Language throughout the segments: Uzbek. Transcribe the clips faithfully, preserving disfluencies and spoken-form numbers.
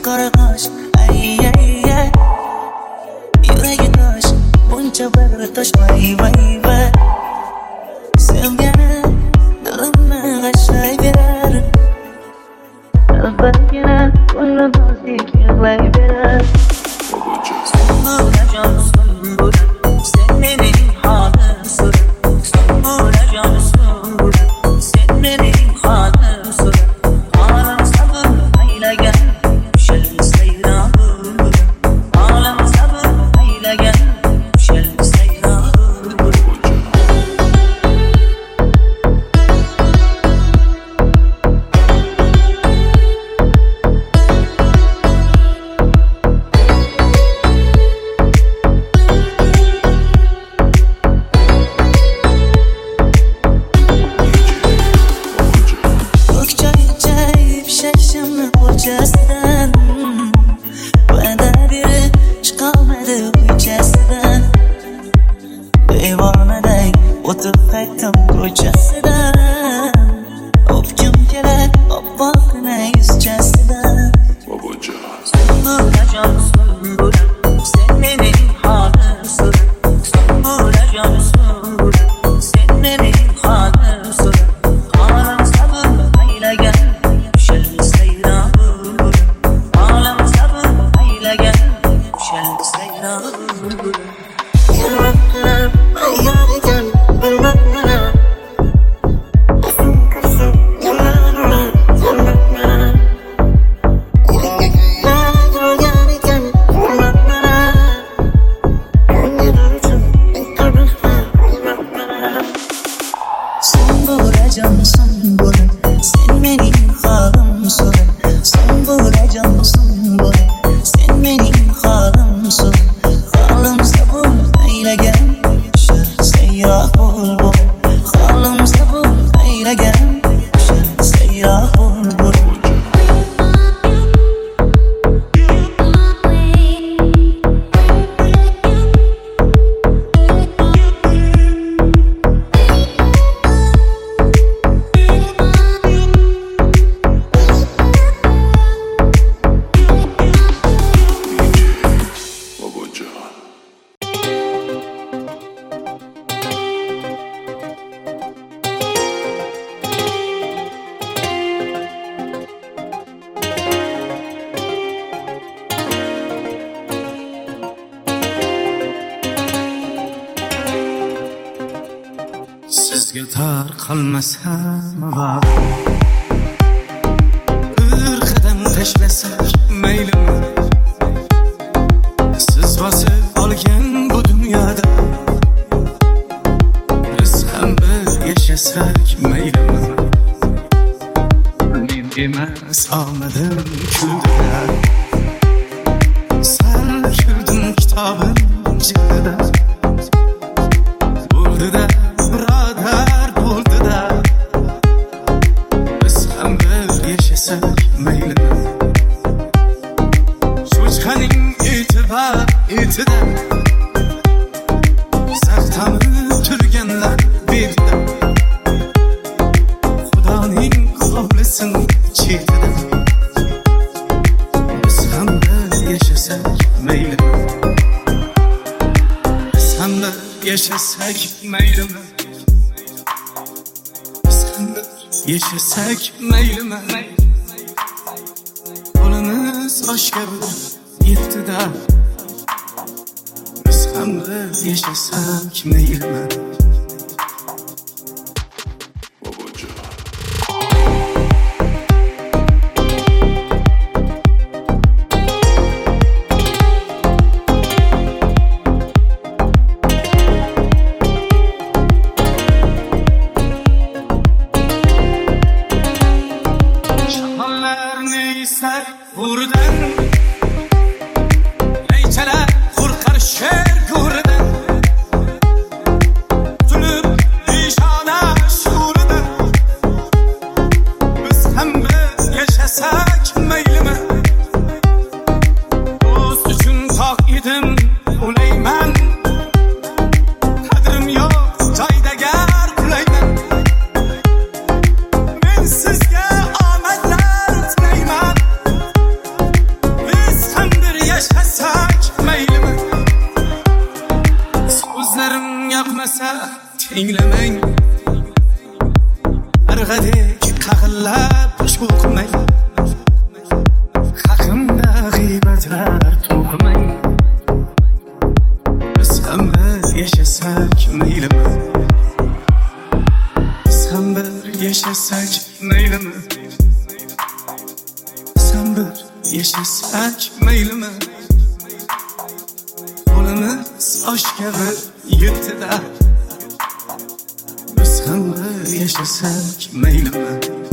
qora qosh, ay ay ay. Yuragi tosh, buncha bag'ri tosh, vay vay vay. Sevgani dilimni g'ashlayverar, albattagina ko'nglim tozdek yig'layverar. Sumbula jon sumbula, sen mening holim so'ra. Sumbula jon sumbula, sen mening holim so'ra. Olam sabr aylagan, shil sayron bulbul. Olam sabr aylagan, shil sayron bulbul. Sizga tar qilmasam va bir qadam tashlasak maylimi? Siz bosib olgan bu dunyoda biz ham bir yashasak maylimi? Men emas omadim kuldilar, sal kirdim kitobim jildida. Bo'ldi-da birodar, bo'ldi-da, biz ham bir yashasak maylimi? Cho'chqaning eti bor etida, zartamib turganlar bedida. Xudoning hovlisin chetida, biz ham bir yashasak maylimi? Biz ham bir yashasak maylimi? Biz ham bir yashasak maylimi? Qo'limiz oshga yetdi-da, biz ham bir yashasak maylimi? Buradan aychalar qo'rqar sher ko'ridan, tinglamang arg'adek qaqillab ushbu qilmang haqimda g'iybatlar to'qimang biz ham bir yashasak maylimi biz ham bir yashasak maylimi biz ham bir yashasak maylimi qo'limiz oshkabi yurtida biz ham bir yashasak maylimi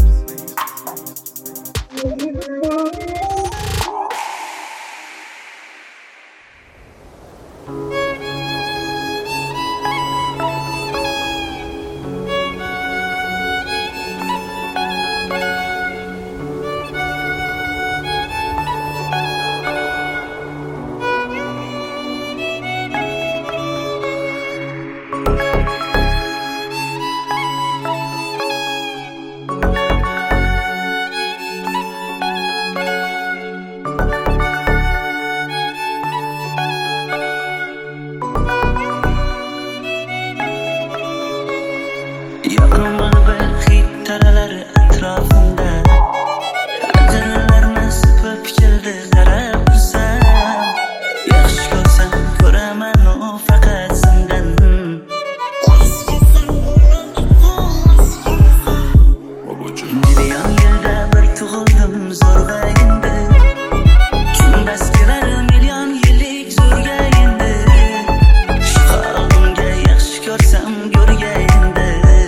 Yoqimli bir hid taralari atrofimda Ajinlarni sipib keldi qarab tursam Yaxshi ko'rsam ko'raman u faqat sendan Million yilda bir tug'ildim zo'rg'ayindi Kundas kelar million yillik zo'rgayindi Shu holimga yaxshi ko'rsam ko'rgayindi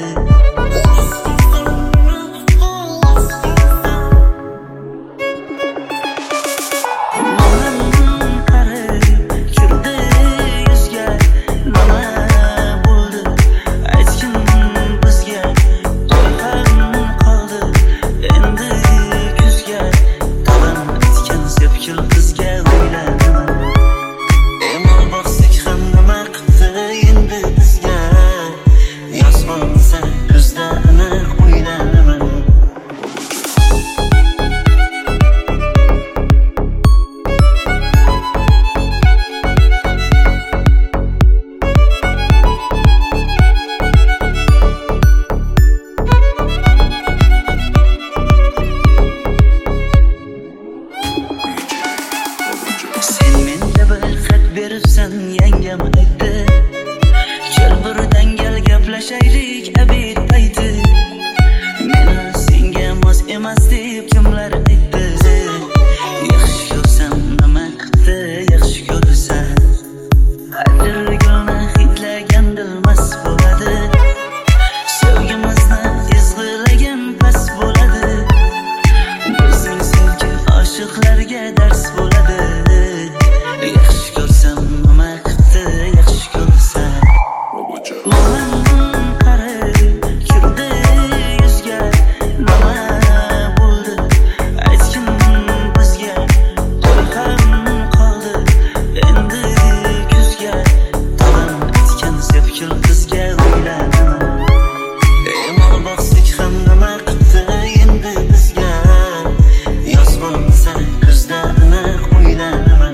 Beribsan yangam aytdi Kel bir dangal gaplashaylik abid payti Meni senga mos emas deb kimlar aytdi Yaxshi ko'rsam nima qildi yaxshi ko'rsam Adirgulni hidlagan mast bo'ladi Sevgimizni ezg'ilagan pas bo'ladi Bizning sevgi oshiqlarga dars bo'ladi Yaxshi ko'rsam nima qildi yaxshi ko'rsam Mo'min qarib kirdi yuzga nima bo'ldi aytgin bizga to'y ham qoldi endi kuzga Tog'am aytgan sevgil qizga uylandim Mol boqsak ham nima qildi endi bizga Yoz bo'lsa kuzda aniq uylanaman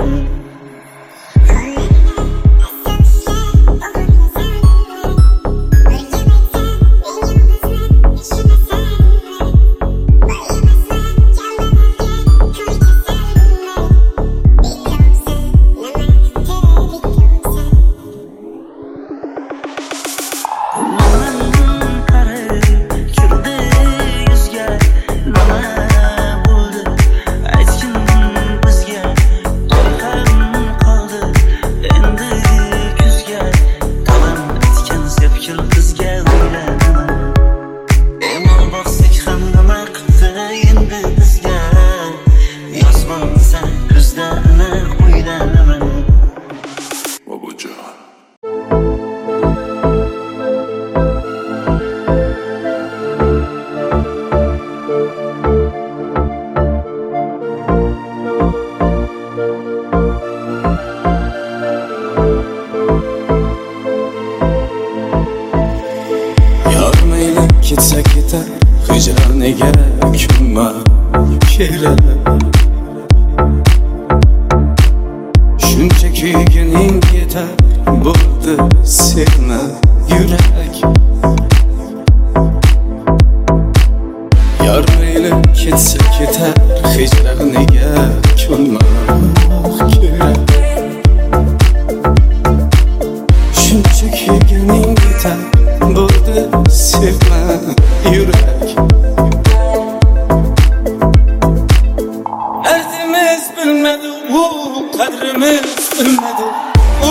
ketsa ketar hijroniga kunma kelar shuncha kuyganing yetar bo'ldi seni yurak ketsa ketar hijroniga ko'nmoq kerak. Shuncha kelganing yetar bo'ldi sevma yurak. Derdimiz bilmedi u qadrimiz bilmedi u.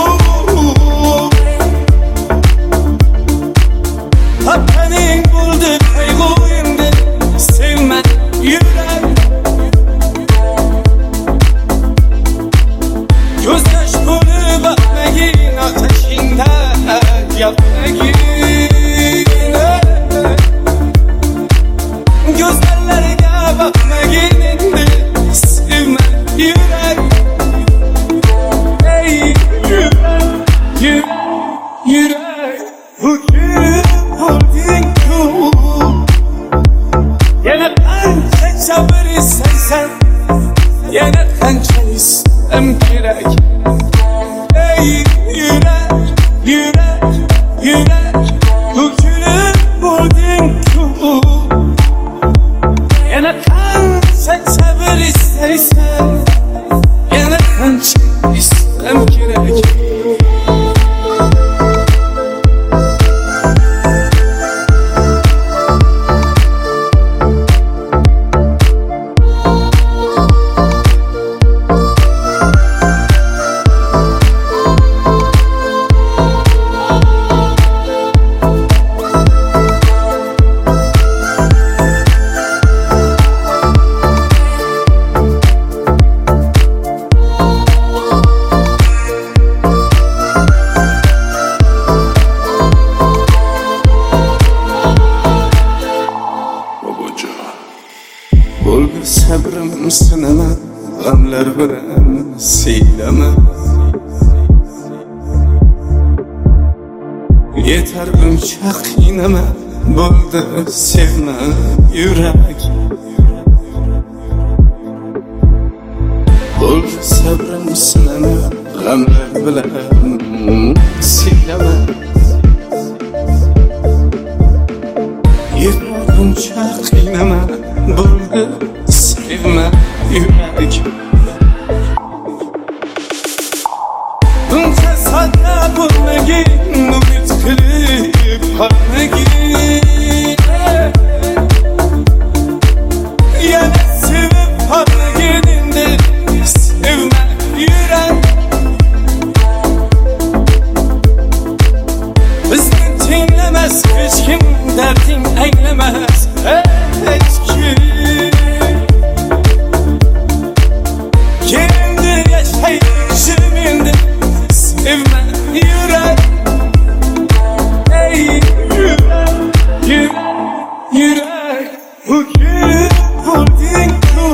Hakkaning bo'ldi qayg'uyimdi sevma yurak. Ko'zlash bo'lib bakmagin ateşingda yapmagin. Gözlerlerine bakmagin endi sevma yurak. Ey yurak, yurak, yurak. Bugün oldun ku yana qancha sabr istaysan, yana qancha istem kerak. Ey yurak, yurak, yurak. Bugün oldun ku yana qancha sabr istaysan, yana qancha istem kerak. Bo'ldi sabrim sinama, g'amlar bilan siylama. Yetar uncha qiynama, bo'ldi sevma yurak. Bo'ldi sabrim sinama, g'amlar bilan siylama. Yetar uncha qiynama, bo'ldi sevma yurak. Buncha sodda bo'lmagin, umid qilib qolmagin. Yana sevib qolmagin endi sevma yurak. Bizni tinglamas hech kim, darding anglamas hech kim. Kendi yaşayışım endi sevma yurak. Ey yurak, yurak, yurak. Bugün oldun ku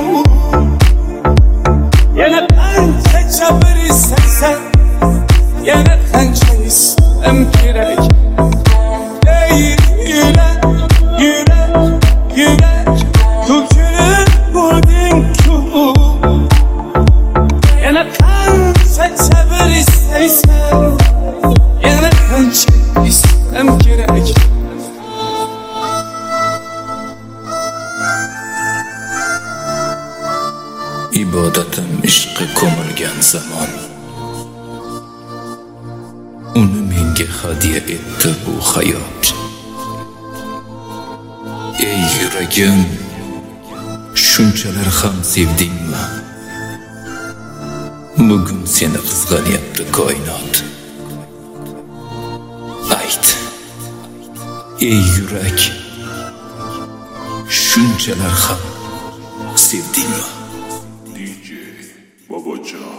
yana qancha sabr istaysan, yana qancha istem kerak. Ey yurak, yurak, yurak. Bugün oldun ku yana qancha sabr istaysan, yana qancha istem kerak. İbadetim ishqi ko'milgan zamon, uni menga hadya etdi bu hayot. Ey yuragim, shunchalar ham sevdingmi? Bugun seni qizg'anyapti koinot. Ayt, ey yurak, shunchalar ham sevdingmi? D J Babacan.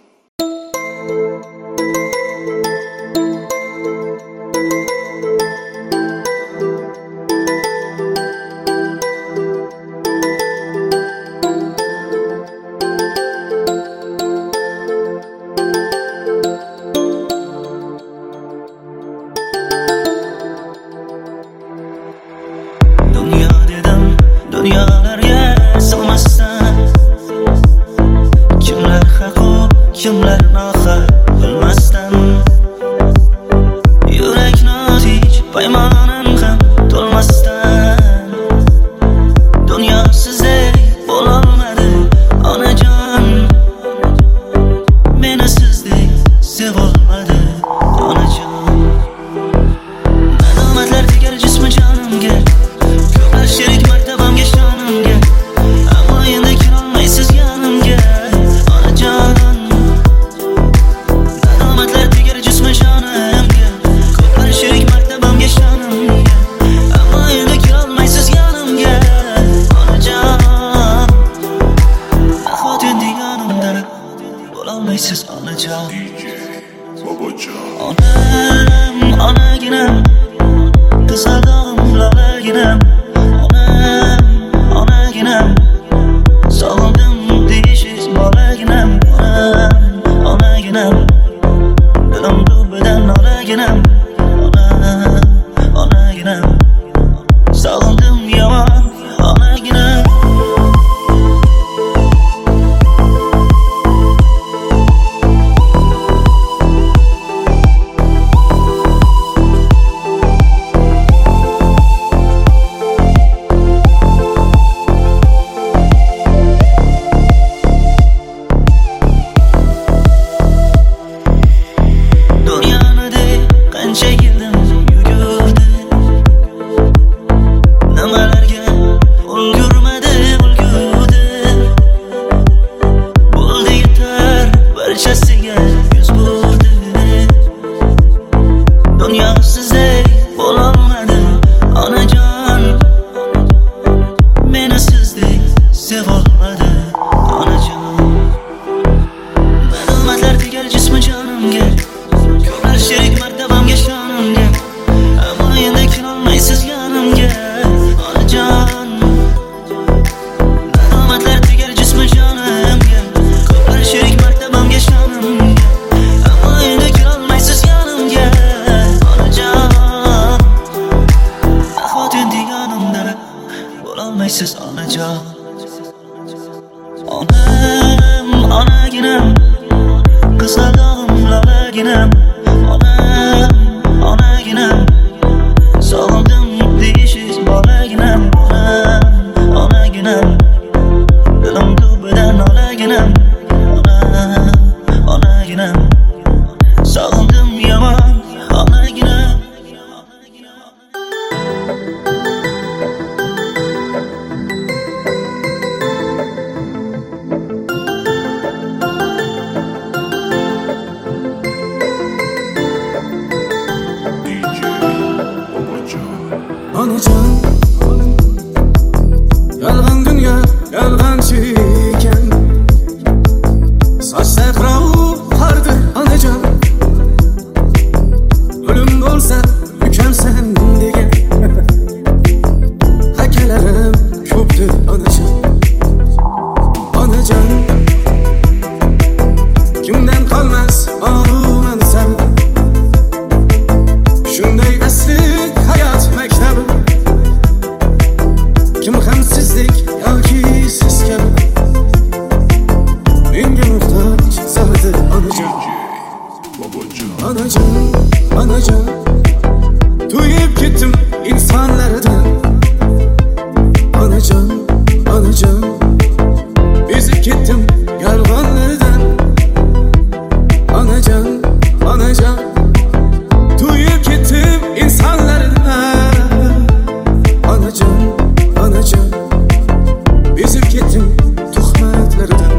Dünya dedim, dünyalarga sig'masdan. Kimlar haqu, kimlar nohaq bilmasdan. Yurak nozik, paymonim ham to'lmasdan. Dunyo sizdek olmaysiz yonimga onajon. Nadomatlar tegar jismi jonimga, ko'plar sherik maktabimga shonimga, ammo endi kelolmaysiz yonimga onajon. Nahot endi yonimda bo'lolmaysiz onajon. Onam, onaginam, qizalog'im lolaginam, onam, onaginam, sog'indim deyishiz bolaginam, onam, onaginam, dilim tubidan olaginam, onam, onaginam, sog'indim yomon onaginam. Onajon, yolg'on dunyo, yolg'onchi ekan. Soch saqrov qordir onajon. O'lim bo'lsa ukamsan degan. Akalarim ko'pdir onajon. Onajon, kimdan qolmas og'ruman san. Shunday asli hayot maktabi, kim ham sizdek yoki siz kabi menga muhtoj zoti onajon. Onajon, onajon, to'yib ketdim insonlardan. Onajon, onajon, bezib ketdim yolg'onlardan. Onajon, onajon, to'yib ketdim insonlardan. Onajon, onajon, bezib ketdim tuhmatlardan.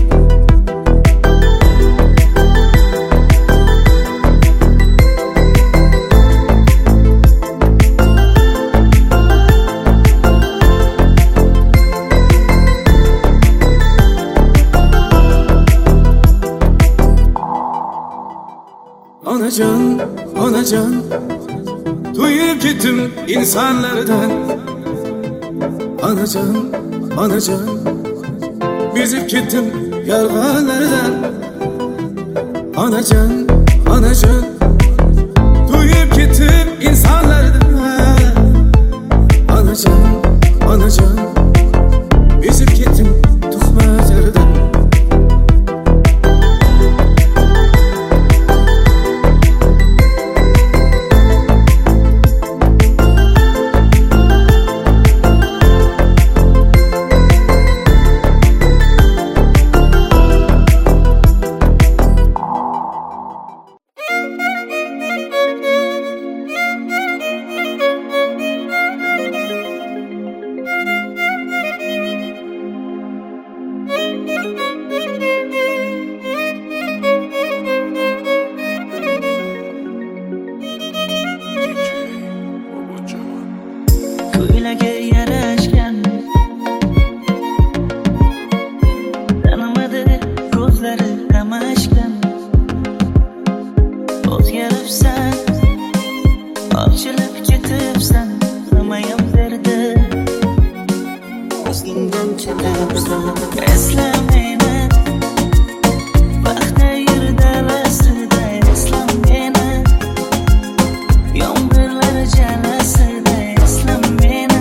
Onajon, onajon, to'yib ketdim insonlardan. Onajon, onajon, bezib ketdim yolg'onlardan. Onajon, onajon, to'yib ketdim insonlardan. Onajon, onajon, bezib ketdim tuhmatlardan. Ko'ylaga yarashgan tanimadi ko'zlari qamashgan. O'zgaribsan, ochilib ketibsan, nimayam derdi o'zingdan ketibsan. Esla meni vaqtda yurda vasida, esla meni yomg'irlar jalasida, esla meni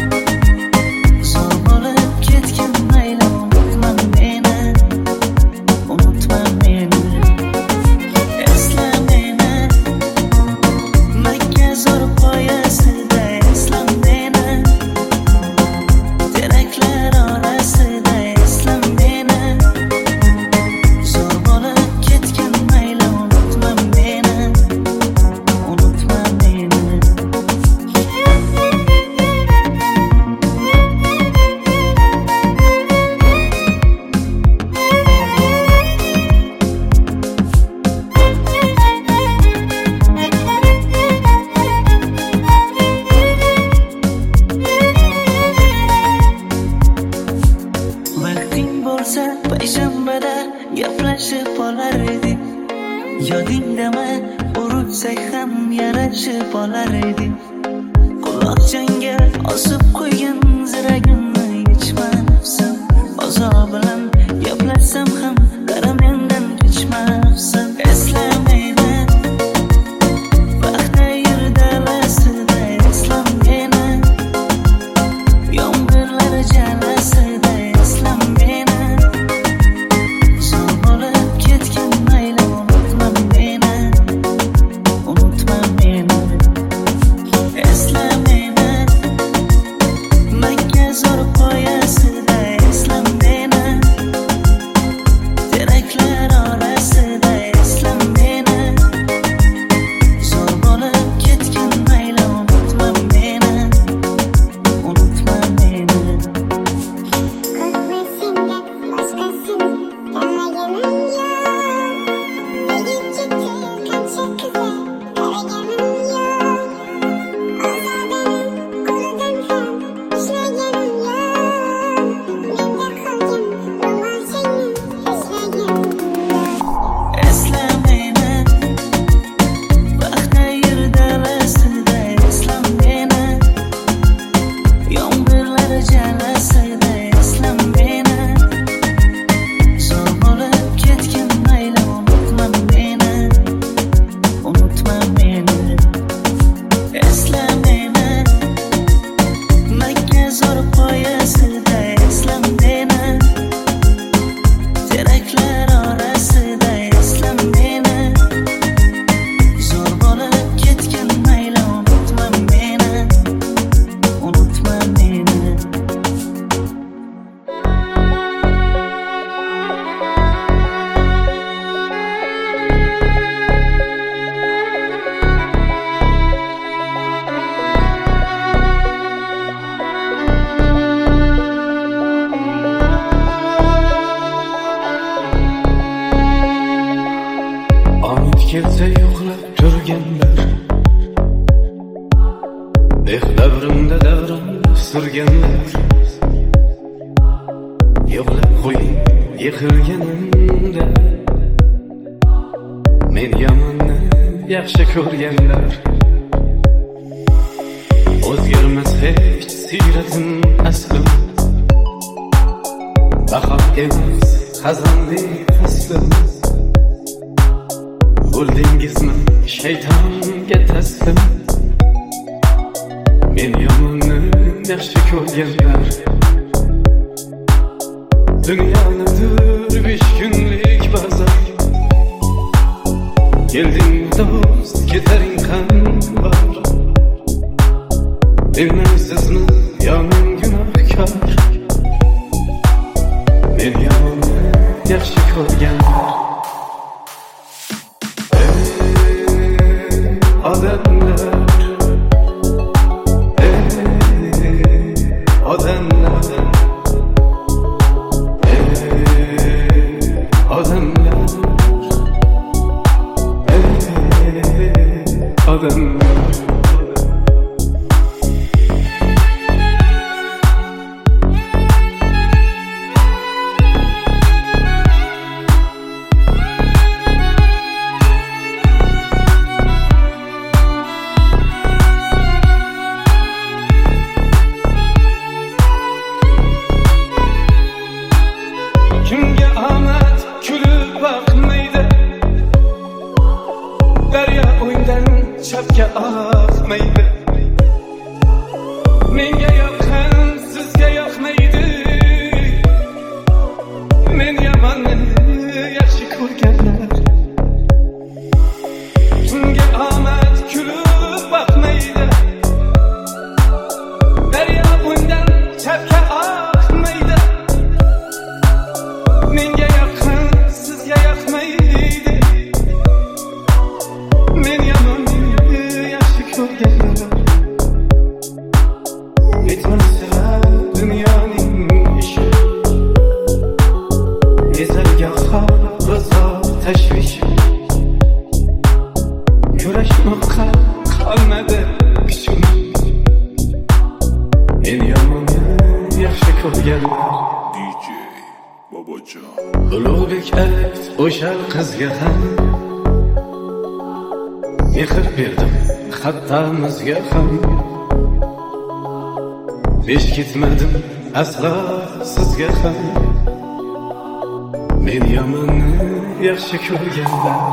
so'lib ketgan mayli. Unutma meni, unutma meni, esla meni Makka zo'r poyasida, esla meni teraklar orasida, esla meni osib qo'ygan ziragimni yechma nafsim. Ozob bilan gaplashsam ham qara mendan kechmabsan. Esla meni vaqtda yur dalasida, esla meni yomg'irlar jalasida, esla meni zo'r bo'lib ketgan mayli, unutma meni, unutma meni. Esla meni Makka zo'r qo'yasida, esla meni teraklar orasida, esla meni zo'r bo'lib ketgan mayli, unutma meni, unutma meni. Esla meni vaqtda yur dalasida, esla meni yomg'irlar jalasida, esla meni zo'r bo'lib ketgan mayli, unutma meni, unutma meni. Esla meni Makka zo'r qo'yasida, esla meni teraklar orasida, esla meni zo'r bo'lib ketgan mayli, unutma meni, unutma meni. Omid kelsa yo'qlab turganlar, eh davrimda davrim surganlar, yo'qlab qo'ying yiqilganimda, men yomonni yaxshi ko'rganlar. O'zgarmas hech siyratim aslim, bahor emas xazondek faslim. Bo'ldingizmi shaytonga taslim, men yomonni yaxshi ko'rganlar. Dunyoni besh kunlik bozor, kelding do'st ketaring ham bor. Bilmaysizmi yo men gunohkor, men yomonni yaxshi ko'rganlar. Odamlar, ey odamlar, ey odamlar, ey odamlar. Kimga omad kulib boqmaydi, daryo o'yindan chapga oqmaydi. Menga yoqqan sizga yoqmaydi, men yomonni yaxshi ko'rganlar. Kimga omad kulib boqmaydi, daryo o'yindan chapga oqmaydi. Menga yoqqan sizga yoqmaydi, men yomonni yaxshi ko'rganlar. Bitmasa dunyoning ishi, ezarga g'azab tashvish, kurashmoqqa qolmadi kuchim, men yomonni yaxshi ko'rganlar. D J Babajon. Ulug'bek ayt o'sha qizga ham mehr berdim, hatto muzga ham. besh ketmadim aslo sizga ham. Men yomonni yaxshi ko'rganlar.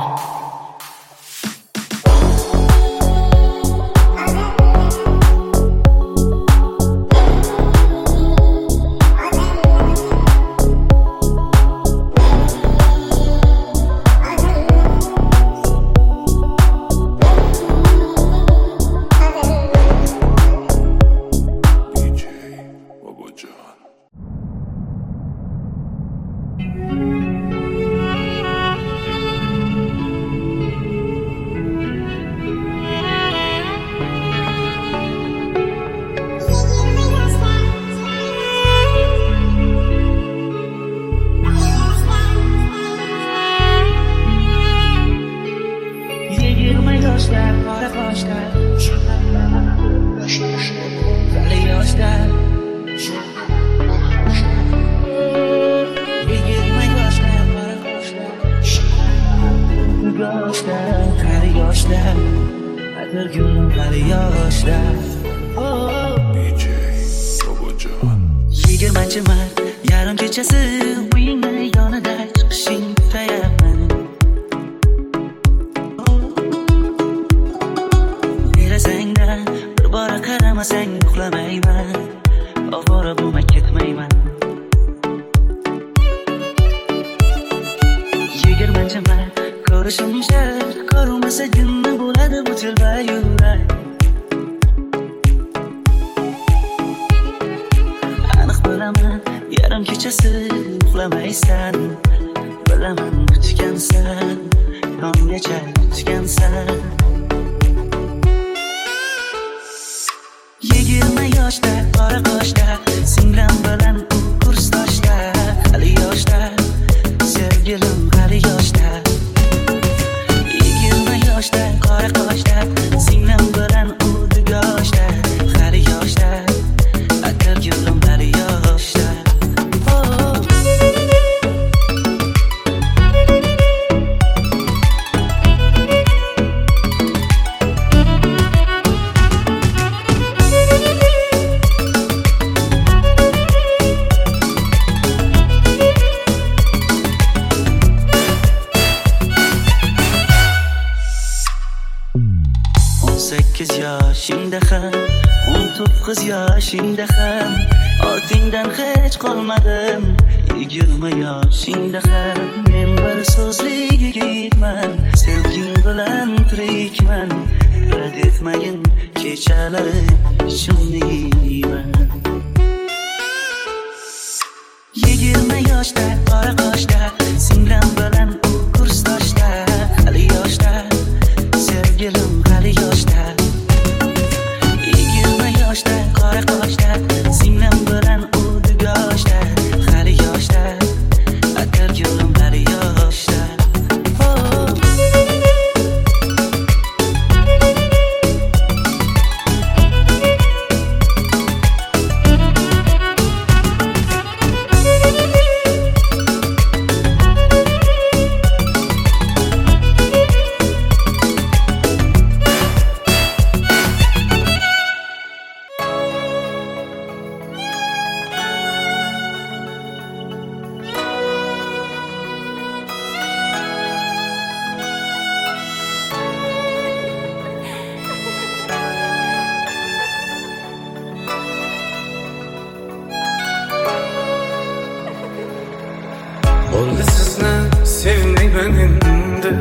Bo'ldi sizni sevmayman endi,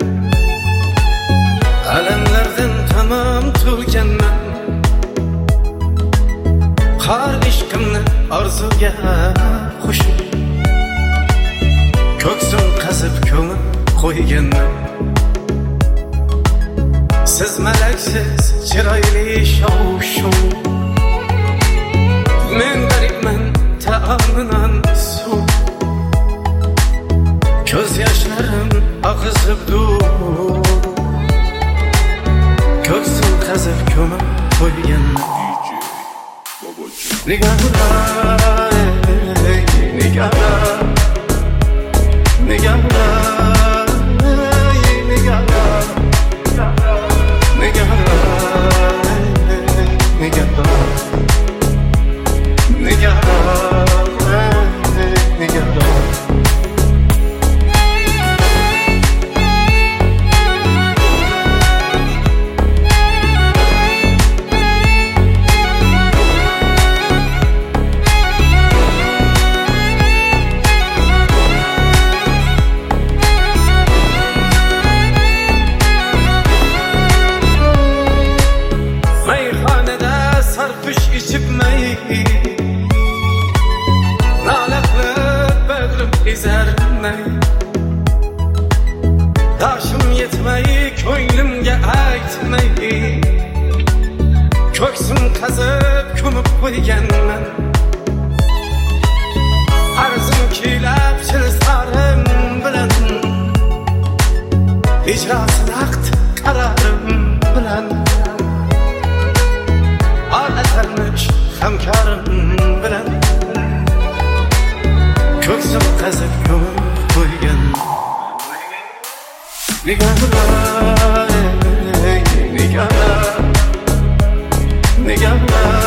alamlardan tamom to'lganman. Har ishqimni orzuga qo'shib, ko'ksim qazib ko'mib qo'yganman. Siz malaksiz chiroyli shov-shuv, men garibman ta'aminan suv. Ko'z yoshlarim oqizib dur, ko'ksim qazib ko'mib qo'yganman. Nigohlar, nigohlar, nigohlar, nigohlar, nigohlar, nigohlar. ko'ksim qazib ko'mib qo'yganman. Arzim kuylab chilsarim bilan, ijrosi naqd qararim bilan, olatarmish hamkorim bilan ko'ksim qazib ko'mib qo'ygan. Nigahlar, nigahlar, nigahlar